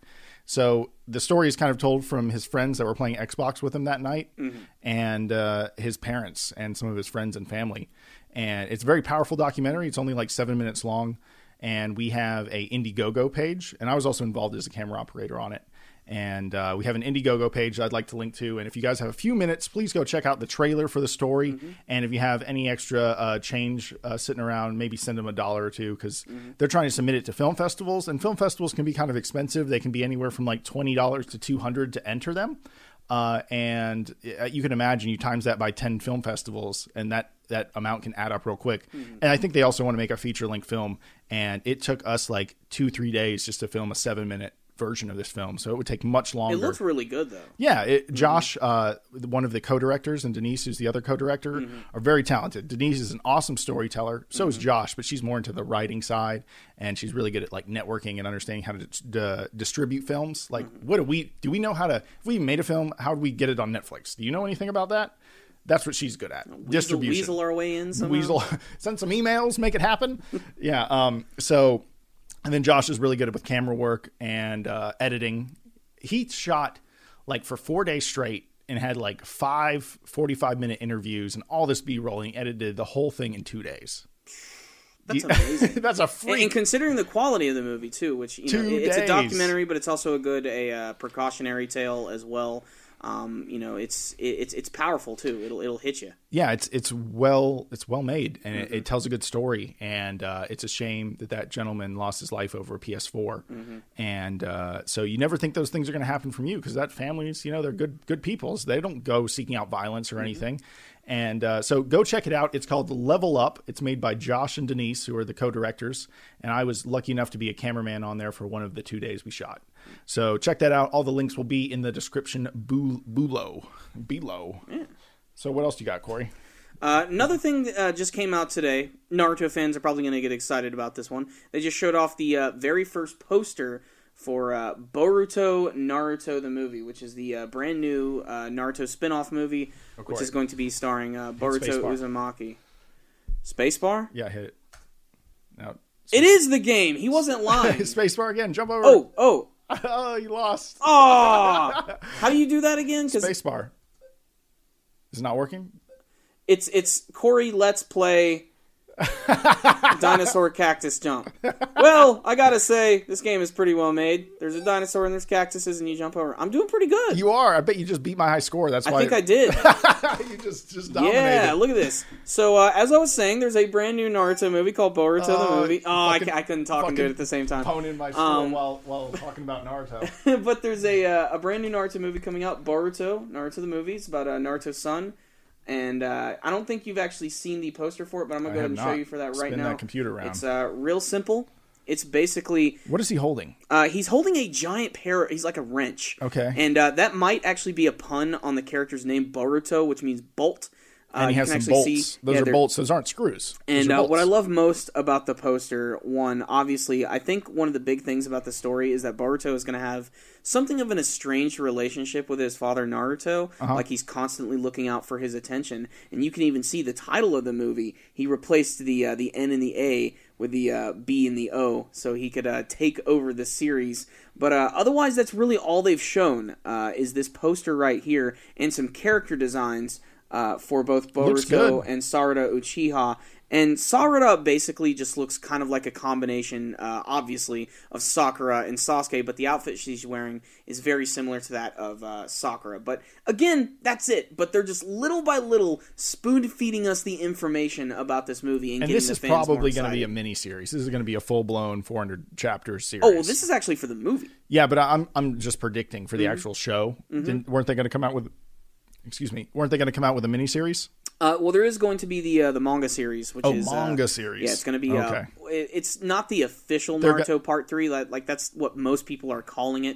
So the story is kind of told from his friends that were playing Xbox with him that night mm-hmm. and uh, his parents and some of his friends and family. And it's a very powerful documentary. It's only like seven minutes long. And we have a Indiegogo page, and I was also involved as a camera operator on it. And uh, we have an Indiegogo page I'd like to link to. And if you guys have a few minutes, please go check out the trailer for the story. Mm-hmm. And if you have any extra uh, change uh, sitting around, maybe send them a dollar or two, because mm-hmm. they're trying to submit it to film festivals. And film festivals can be kind of expensive. They can be anywhere from like twenty dollars to two hundred dollars to enter them. Uh, and you can imagine you times that by ten film festivals, and that, that amount can add up real quick. Mm-hmm. And I think they also want to make a feature length film. And it took us like two, three days just to film a seven minute version of this film. So it would take much longer. It looks really good, though. Yeah. It, mm-hmm. Josh, uh, one of the co-directors, and Denise, who's the other co-director, mm-hmm. are very talented. Denise is an awesome storyteller. So mm-hmm. is Josh, but she's more into the writing side, and she's really good at like networking and understanding how to d- distribute films. Like, mm-hmm. what do we, do we know how to, if we made a film, how do we get it on Netflix? Do you know anything about that? That's what she's good at. Weasel, Distribution. Weasel our way in somehow. Weasel, send some emails, make it happen. yeah. Um, so, and then Josh is really good with camera work and uh, editing. He shot like for four days straight and had like five forty-five minute interviews and all this B-roll, and he edited the whole thing in two days. That's amazing. That's a freak. And, and considering the quality of the movie too, which you know, two it's days. a documentary, but it's also a good a uh, precautionary tale as well. Um, you know, it's it's it's powerful too. It'll it'll hit you. Yeah, it's it's well it's well made, and mm-hmm. it, it tells a good story. And uh, it's a shame that that gentleman lost his life over a P S four. Mm-hmm. And uh, so you never think those things are going to happen from you, because that families, you know, they're good good people. So they don't go seeking out violence or mm-hmm. anything. And uh, so go check it out. It's called Level Up. It's made by Josh and Denise, who are the co-directors. And I was lucky enough to be a cameraman on there for one of the two days we shot. So check that out. All the links will be in the description below. Below. Yeah. So what else do you got, Corey? Uh, another thing that uh, just came out today. Naruto fans are probably going to get excited about this one. They just showed off the uh, very first poster for uh, Boruto Naruto the movie, which is the uh, brand new uh, Naruto spin-off movie, which is going to be starring uh, Boruto Uzumaki. Spacebar? Yeah, hit it. No. It is the game. He wasn't lying. Spacebar again. Jump over. Oh, oh. Oh, you lost. Oh. How do you do that again? Spacebar. Is it not working? It's it's Corey Let's Play Dinosaur Cactus Jump. Well, I gotta say, this game is pretty well made. There's a dinosaur and there's cactuses and you jump over. I'm doing pretty good. You are. I bet you just beat my high score. That's why. I think I did. You just, just dominated. Yeah, look at this. So, uh, as I was saying, there's a brand new Naruto movie called Boruto uh, the movie. Oh, fucking, I, I couldn't talk and do it at the same time. Poning my score um, while, while talking about Naruto. But there's a, uh, a brand new Naruto movie coming out, Boruto, Naruto the movie. It's about uh, Naruto's son. And uh, I don't think you've actually seen the poster for it, but I'm going to go ahead and not. show you for that right Spin now. That computer around. It's uh, real simple. It's basically... What is he holding? Uh, he's holding a giant pair... He's like a wrench. Okay. And uh, that might actually be a pun on the character's name, Boruto, which means bolt. And uh, he has some bolts. See, Those yeah, are bolts. Those aren't screws. Those and uh, what I love most about the poster, one, obviously, I think one of the big things about the story is that Boruto is going to have something of an estranged relationship with his father, Naruto. Uh-huh. Like, he's constantly looking out for his attention. And you can even see the title of the movie. He replaced the uh, the N and the A with the uh, B and the O, so he could uh, take over the series. But uh, otherwise, that's really all they've shown, uh, is this poster right here and some character designs Uh, for both Boruto and Sarada Uchiha. And Sarada basically just looks kind of like a combination, uh, obviously, of Sakura and Sasuke, but the outfit she's wearing is very similar to that of uh, Sakura. But again, that's it. But they're just little by little spoon-feeding us the information about this movie and, and getting this the fans more is probably going to be a mini-series. This is going to be a full-blown four hundred chapter series. Oh, well, this is actually for the movie. Yeah, but I'm I'm just predicting for the mm-hmm. actual show. Mm-hmm. Didn't, weren't they going to come out with... Excuse me. Weren't they going to come out with a miniseries? Uh, well, there is going to be the uh, the manga series, which oh, is manga uh, series. Yeah, it's going to be. Okay. Uh, it, it's not the official They're Naruto go- Part Three. Like, like that's what most people are calling it.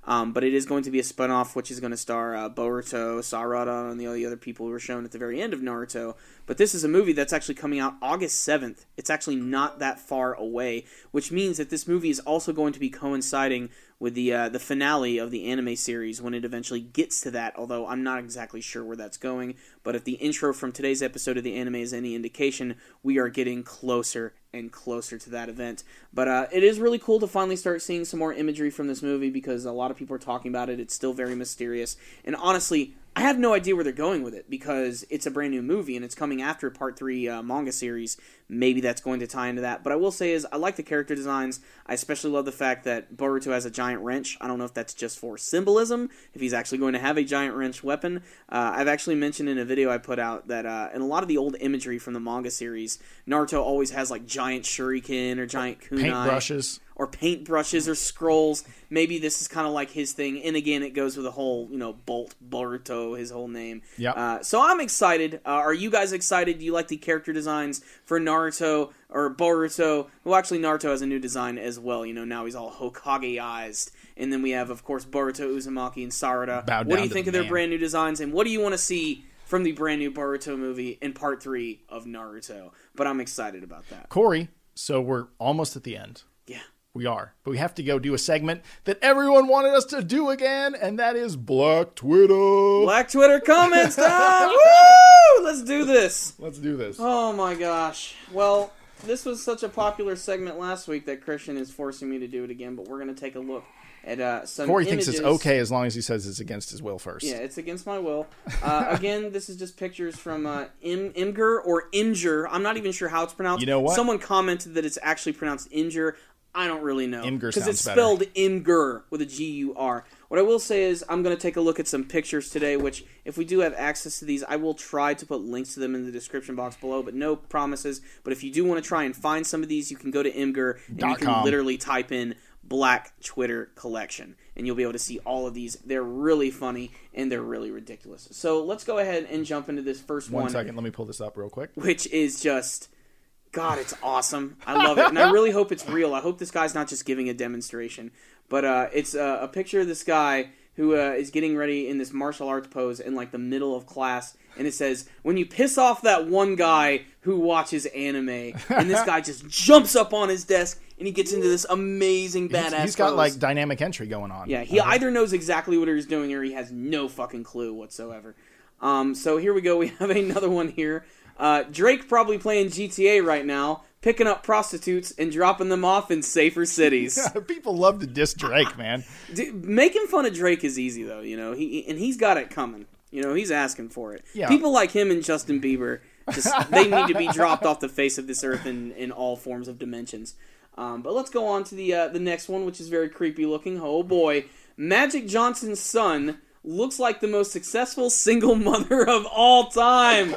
Um, but it is going to be a spinoff, which is going to star uh, Boruto, Sarada, and the other people who were shown at the very end of Naruto. But this is a movie that's actually coming out August seventh. It's actually not that far away, which means that this movie is also going to be coinciding with the uh, the finale of the anime series when it eventually gets to that, although I'm not exactly sure where that's going. But if the intro from today's episode of the anime is any indication, we are getting closer and closer to that event. But uh, it is really cool to finally start seeing some more imagery from this movie because a lot of people are talking about it. It's still very mysterious. And honestly, I have no idea where they're going with it because it's a brand new movie and it's coming after part three uh, manga series. Maybe that's going to tie into that. But I will say is I like the character designs. I especially love the fact that Boruto has a giant wrench. I don't know if that's just for symbolism, if he's actually going to have a giant wrench weapon. Uh, I've actually mentioned in a video I put out that uh, in a lot of the old imagery from the manga series, Naruto always has like giant shuriken or giant kunai. Paintbrushes. Or paintbrushes or scrolls. Maybe this is kind of like his thing. And again, it goes with the whole, you know, Bolt, Boruto, his whole name. Yeah. Uh, so I'm excited. Uh, are you guys excited? Do you like the character designs for Naruto or Boruto? Well, actually, Naruto has a new design as well. You know, now he's all Hokage-ized. And then we have, of course, Boruto, Uzumaki, and Sarada. Bow what do down you to think the of their man. brand new designs? And what do you want to see from the brand new Boruto movie in part three of Naruto? But I'm excited about that. Corey, so we're almost at the end. Yeah. We are. But we have to go do a segment that everyone wanted us to do again, and that is Black Twitter. Black Twitter comments time! Woo! Let's do this. Let's do this. Oh my gosh. Well, this was such a popular segment last week that Christian is forcing me to do it again, but we're going to take a look at uh, some Corey images. thinks it's okay as long as he says it's against his will first. Yeah, it's against my will. Uh, again, this is just pictures from uh, Im- Imgur or Imgur. I'm not even sure how it's pronounced. You know what? Someone commented that it's actually pronounced Imgur. I don't really know. Imgur Because sounds it's better. spelled Imgur with a G U R. What I will say is I'm going to take a look at some pictures today, which if we do have access to these, I will try to put links to them in the description box below, but no promises. But if you do want to try and find some of these, you can go to Imgur and Dot you can com. literally type in Black Twitter Collection, and you'll be able to see all of these. They're really funny, and they're really ridiculous. So let's go ahead and jump into this first One one. second, let me pull this up real quick. Which is just... God, it's awesome. I love it. And I really hope it's real. I hope this guy's not just giving a demonstration. But uh, it's uh, a picture of this guy who uh, is getting ready in this martial arts pose in like the middle of class. And it says, when you piss off that one guy who watches anime. And this guy just jumps up on his desk and he gets into this amazing badass He's, he's got pose. like dynamic entry going on. Yeah, he Uh-huh. either knows exactly what he's doing or he has no fucking clue whatsoever. Um, so here we go. We have another one here. Uh, Drake probably playing G T A right now, picking up prostitutes and dropping them off in safer cities. People love to diss Drake, man. Dude, making fun of Drake is easy though, you know. He and he's got it coming. You know, he's asking for it. Yeah. People like him and Justin Bieber, just they need to be dropped off the face of this earth in, in all forms of dimensions. Um, but let's go on to the uh, the next one, which is very creepy looking. Oh boy, Magic Johnson's son looks like the most successful single mother of all time.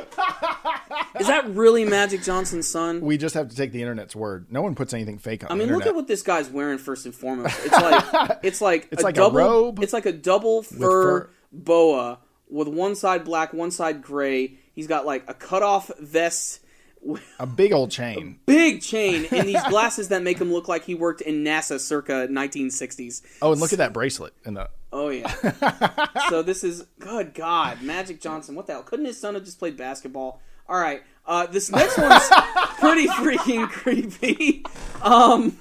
Is that really Magic Johnson's son? We just have to take the internet's word. No one puts anything fake on I the mean, internet. look at what this guy's wearing first and foremost. It's like it's like It's a like a double, robe It's like a double fur, fur. boa with one side black, one side gray. He's got like a cutoff vest, A big old chain. big chain, and these glasses that make him look like he worked in NASA circa nineteen sixties. Oh, and look at that bracelet in the. Oh yeah. So this is good God, Magic Johnson. What the hell? Couldn't his son have just played basketball? All right. Uh, this next one's pretty freaking creepy. Um,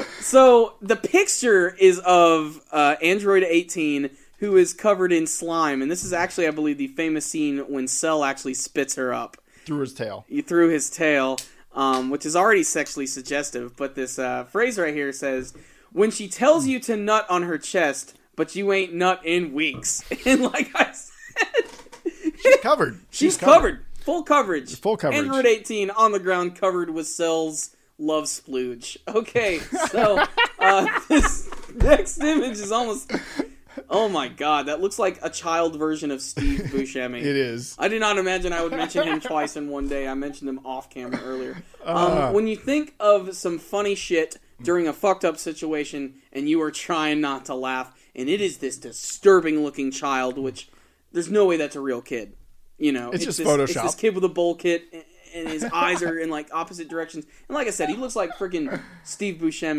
so the picture is of uh, Android eighteen who is covered in slime, and this is actually, I believe, the famous scene when Cell actually spits her up Through his tail. through his tail, um, which is already sexually suggestive. But this uh, phrase right here says, "When she tells you to nut on her chest, but you ain't nut in weeks." And like I said, She's covered. she's covered. Full coverage. Full coverage. Android eighteen on the ground covered with Cell's love splooge. Okay, so uh, this next image is almost... Oh my god, that looks like a child version of Steve Buscemi. It is. I did not imagine I would mention him twice in one day. I mentioned him off camera earlier. Um, Uh. when you think of some funny shit during a fucked up situation and you are trying not to laugh, and it is this disturbing looking child, which there's no way that's a real kid. You know, It's just this, Photoshop. It's this kid with a bowl kit, and his eyes are in like opposite directions. And like I said, he looks like freaking Steve Buscemi.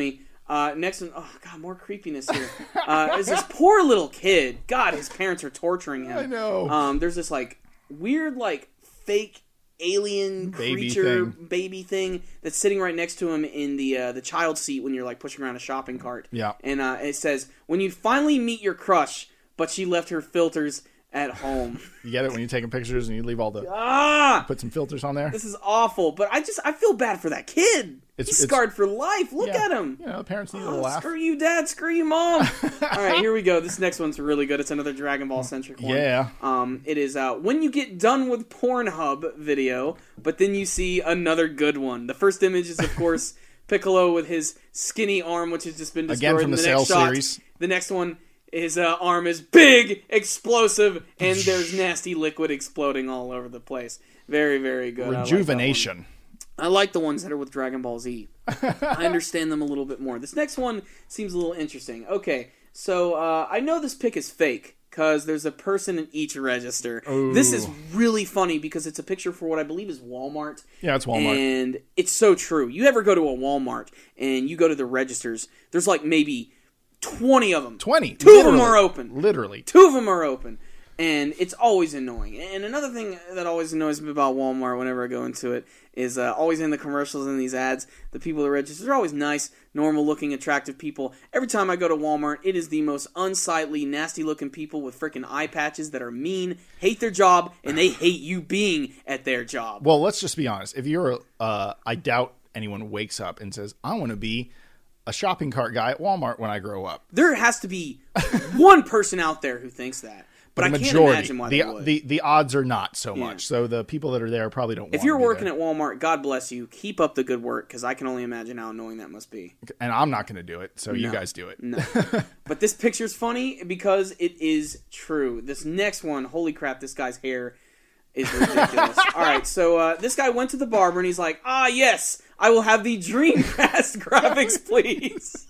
Uh, next one, oh god, more creepiness here. Uh, is this poor little kid? God, his parents are torturing him. I know. Um, there's this like weird like fake alien Baby creature thing. baby thing that's sitting right next to him in the uh, the child seat when you're like pushing around a shopping cart. Yeah. And uh, it says, "When you finally meet your crush, but she left her filters at home." You get it when you're taking pictures and you leave all the Ah, put some filters on there. this is awful. But I just I feel bad for that kid. It's- He's it's- scarred for life. Look Yeah. at him. You know, the parents need Oh, a laugh. screw you, Dad. Screw you, Mom. All right, here we go. This next one's really good. It's another Dragon Ball centric one. Yeah. Um, it is uh, when you get done with Pornhub video, but then you see another good one. The first image is, of course, Piccolo with his skinny arm, which has just been destroyed. Again from in the the next Cell shot, series. The next one, his uh, arm is big, explosive, and there's nasty liquid exploding all over the place. Very, very good. I like that one. Rejuvenation. I like the ones that are with Dragon Ball Z. I understand them a little bit more. This next one seems a little interesting. Okay, so uh, I know this pic is fake because there's a person in each register. Ooh. This is really funny because it's a picture for what I believe is Walmart. Yeah, it's Walmart. And it's so true. You ever go to a Walmart and you go to the registers, there's like maybe twenty of them. twenty. Two of Literally. them are open. Literally. Two of them are open. And it's always annoying. And another thing that always annoys me about Walmart whenever I go into it is uh, always in the commercials and these ads, the people that register are always nice, normal-looking, attractive people. Every time I go to Walmart, it is the most unsightly, nasty-looking people with freaking eye patches that are mean, hate their job, and they hate you being at their job. Well, let's just be honest. If you're, uh, I doubt anyone wakes up and says, I want to be a shopping cart guy at Walmart when I grow up. There has to be one person out there who thinks that. But, But I the can't majority, imagine why the, they would. the the odds are not so Yeah. much. So the people that are there probably don't. If want you're to be working there. at Walmart, God bless you. Keep up the good work, because I can only imagine how annoying that must be. and I'm not going to do it, so you No. guys do it. No. But this picture's funny because it is true. This next one, holy crap, this guy's hair is ridiculous. All right, so uh, this guy went to the barber and he's like, ah, yes, I will have the Dreamcast graphics, please.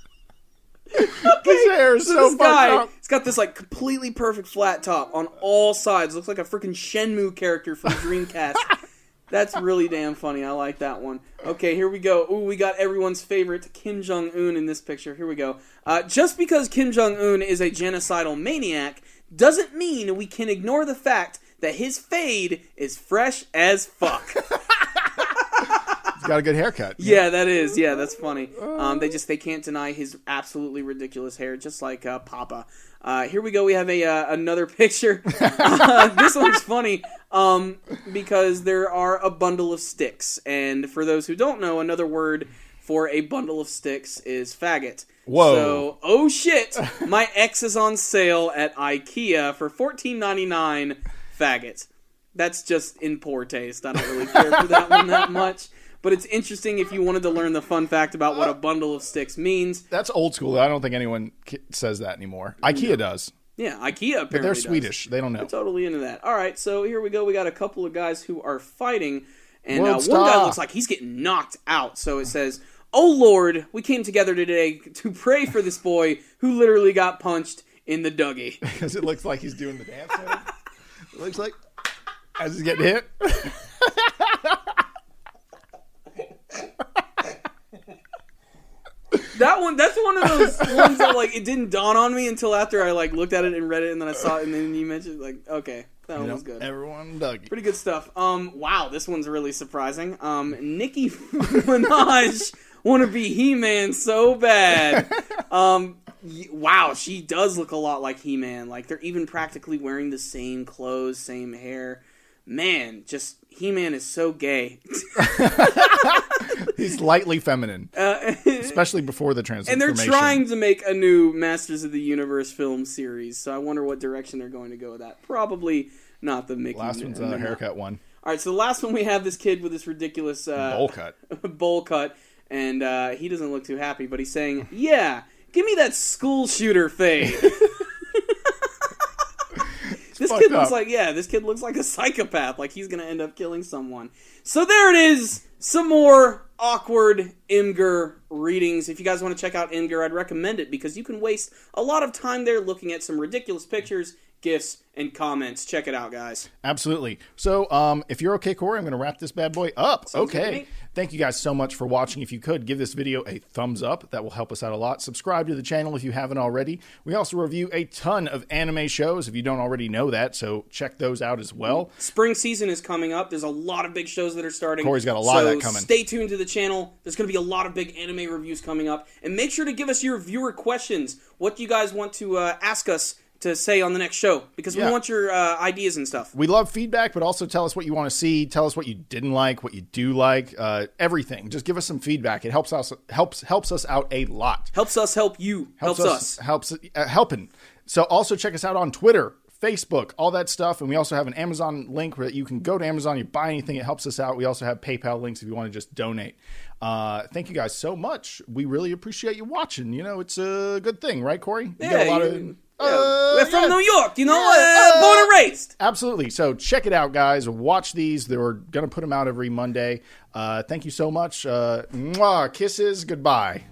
His hair is so This fucked guy, up. he's got this like completely perfect flat top on all sides. Looks like a freaking Shenmue character from Dreamcast. That's really damn funny. I like that one. Okay, here we go. Ooh, we got everyone's favorite Kim Jong-un in this picture. Here we go. Uh, just because Kim Jong-un is a genocidal maniac doesn't mean we can ignore the fact that his fade is fresh as fuck. He's got a good haircut. Yeah, that is. Yeah, that's funny. Um, they just they can't deny his absolutely ridiculous hair, just like uh, Papa. Uh, here we go. We have a uh, another picture. Uh, this one's funny um, because there are a bundle of sticks, and for those who don't know, another word for a bundle of sticks is faggot. Whoa. So, oh shit, my ex is on sale at IKEA for fourteen ninety-nine. Faggot. That's just in poor taste. I don't really care for that one that much. But it's interesting if you wanted to learn the fun fact about what a bundle of sticks means. That's old school. I don't think anyone ki- says that anymore. IKEA does. Yeah, IKEA apparently But they're does. Swedish. They don't know. I'm totally into that. All right, so here we go. We got a couple of guys who are fighting, and uh, World one guy star. looks like he's getting knocked out. So it says, "Oh Lord, we came together today to pray for this boy who literally got punched in the Dougie." Because it looks like he's doing the dance. It looks like as he's getting hit. That one, that's one of those ones that like it didn't dawn on me until after I like looked at it and read it, and then I saw it, and then you mentioned like, okay, that one You know, was good. everyone dug it. Pretty good stuff. Um, wow, this one's really surprising. Um, Nicki Minaj want to be He-Man so bad. Um, y- wow, she does look a lot like He-Man. Like they're even practically wearing the same clothes, same hair. Man, just He-Man is so gay. He's lightly feminine, Uh, especially before the and transformation. they're trying to make a new Masters of the Universe film series, so I wonder what direction they're going to go with that. Probably not the Mickey. Last one's no, a no. haircut one. All right, so the last one we have this kid with this ridiculous uh, Bowl cut. bowl cut, and uh, he doesn't look too happy, but he's saying, "Yeah, give me that school shooter fade." This fucked kid looks up. like, yeah, this kid looks like a psychopath, like he's gonna end up killing someone. So there it is, some more awkward Imgur readings. If you guys want to check out Imgur, I'd recommend it because you can waste a lot of time there looking at some ridiculous pictures, GIFs, and comments. Check it out, guys. Absolutely. So, um, if you're okay, Corey, I'm going to wrap this bad boy up. Sounds good to Okay. me. Thank you guys so much for watching. If you could, give this video a thumbs up. That will help us out a lot. Subscribe to the channel if you haven't already. We also review a ton of anime shows if you don't already know that, so check those out as well. Spring season is coming up. There's a lot of big shows that are starting. Corey's got a lot so of that coming. Stay tuned to the channel. There's going to be a lot of big anime reviews coming up. And make sure to give us your viewer questions. What do you guys want to uh, ask us to say on the next show? Because we Yeah. want your uh, ideas and stuff. We love feedback, but also tell us what you want to see. Tell us what you didn't like, what you do like, uh, everything. Just give us some feedback. It helps us helps helps us out a lot. Helps us help you. Helps, us. Helps uh, helping. So also check us out on Twitter, Facebook, all that stuff. And we also have an Amazon link where you can go to Amazon, you buy anything, it helps us out. We also have PayPal links if you want to just donate. Uh, thank you guys so much. We really appreciate you watching. You know, it's a good thing, right, Corey? You Yeah, got a lot you- of... yeah. Uh, We're from yeah. New York, you know, Yeah. uh, born and raised. Absolutely. So check it out, guys. Watch these. They're going to put them out every Monday. Uh, thank you so much. Uh, mwah, kisses. Goodbye.